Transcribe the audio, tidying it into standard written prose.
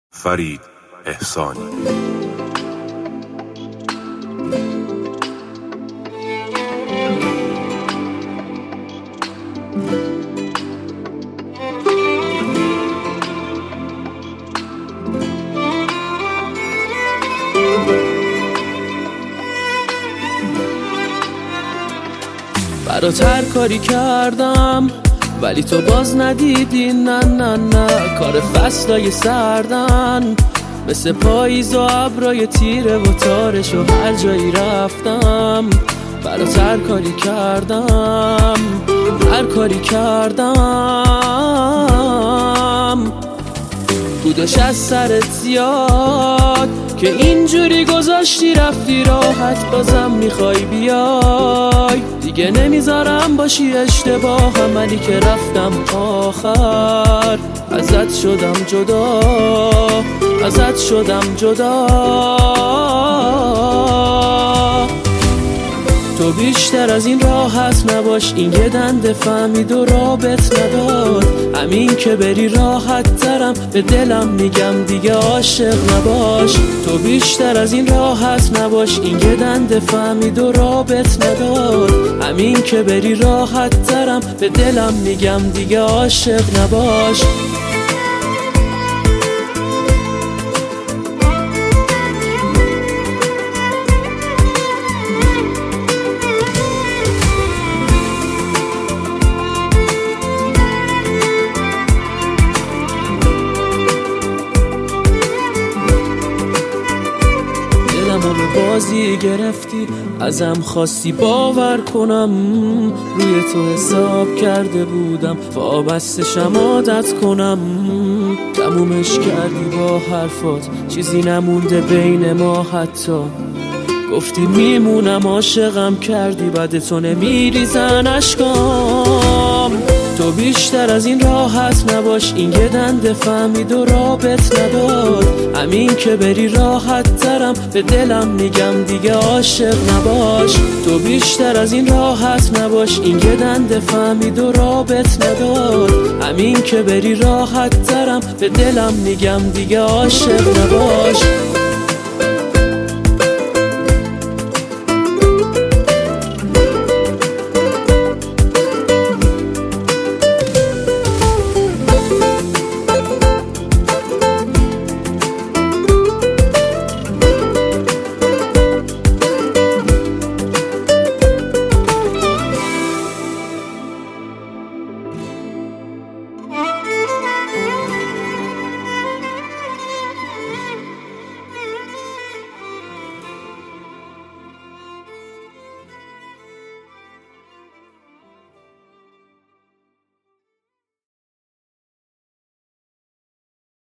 فرید احسانی. برات هر کاری کردم ولی تو باز ندیدی، نه نه نه. کار فصلای سردن مثل پاییز و ابرای تیره و تارش و هر جایی رفتم. برات هر کاری کردم، هر کاری کردم. بودش از سرت زیاد که اینجوری گذاشتی رفتی راحت، بازم میخوای بیای. دیگه نمیذارم باشی اشتباه منی که رفتم آخر. ازت شدم جدا، ازت شدم جدا. تو بیشتر از این راحت نباش، این یه دنده فهمید و رابط نداد. همین که بری راحت ترم، به دلم میگم دیگه عاشق نباش. تو بیشتر از این راحت نباش، این یه دنده فهمید و رابط نداد. همین که بری راحت ترم، به دلم میگم دیگه عاشق نباش. بازی گرفتی ازم، خواستی باور کنم روی تو حساب کرده بودم، وابستشم عادت کنم. تمومش کردی با حرفات، چیزی نمونده بین ما حتی. گفتی میمونم عاشقم کردی، بعد تو نمیریزن اشکام. تو بیشتر از این راحت نباش، این یه دنده فهمید و رابط نداد. همین که بری راحت ترم، به دلم میگم دیگه عاشق نباش. تو بیشتر از این راحت نباش، این یه دنده فهمید و رابط نداد. همین که بری راحت ترم، به دلم میگم دیگه عاشق نباش.